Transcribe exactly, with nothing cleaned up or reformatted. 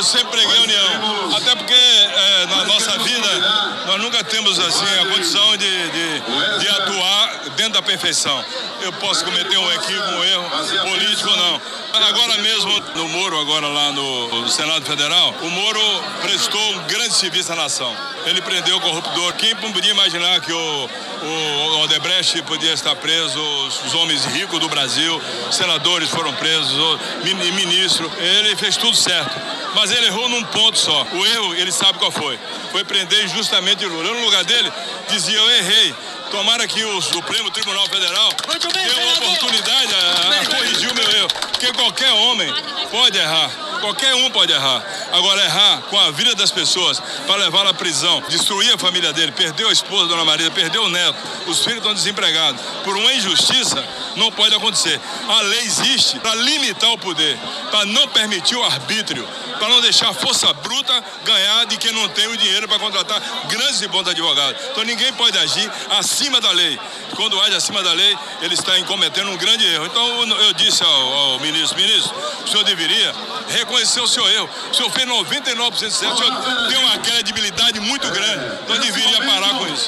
eu sempre preguei a união. Até porque é, na nossa vida nós nunca temos assim a condição de, de, de atuar dentro da perfeição. Eu posso cometer um equívoco, um erro político ou não. Agora mesmo, no Moro, agora lá no Senado Federal, o Moro prestou um grande serviço à nação. Ele prendeu o corruptor. Quem podia imaginar que o, o Odebrecht podia estar preso, os, os homens ricos do Brasil, senadores foram presos, o ministro. Ele fez tudo certo. Mas ele errou num ponto só. O erro, ele sabe qual foi. Foi prender justamente Lula. Eu, no lugar dele, dizia, eu errei. Tomara que o Supremo Tribunal Federal dê uma oportunidade a, a corrigir o meu erro. Porque qualquer homem pode errar. Qualquer um pode errar. Agora, errar com a vida das pessoas para levá-la à prisão, destruir a família dele, perdeu a esposa, Dona Maria, perdeu o neto, os filhos estão desempregados. Por uma injustiça, não pode acontecer. A lei existe para limitar o poder, para não permitir o arbítrio, para não deixar a força bruta ganhar de quem não tem o dinheiro para contratar grandes e bons advogados. Então ninguém pode agir acima da lei. Quando age acima da lei, ele está cometendo um grande erro. Então eu disse ao, ao ministro, ministro, o senhor deveria reconhecer o seu erro. O senhor fez noventa e nove por cento certo, o senhor tem uma credibilidade muito grande, então deveria parar com isso.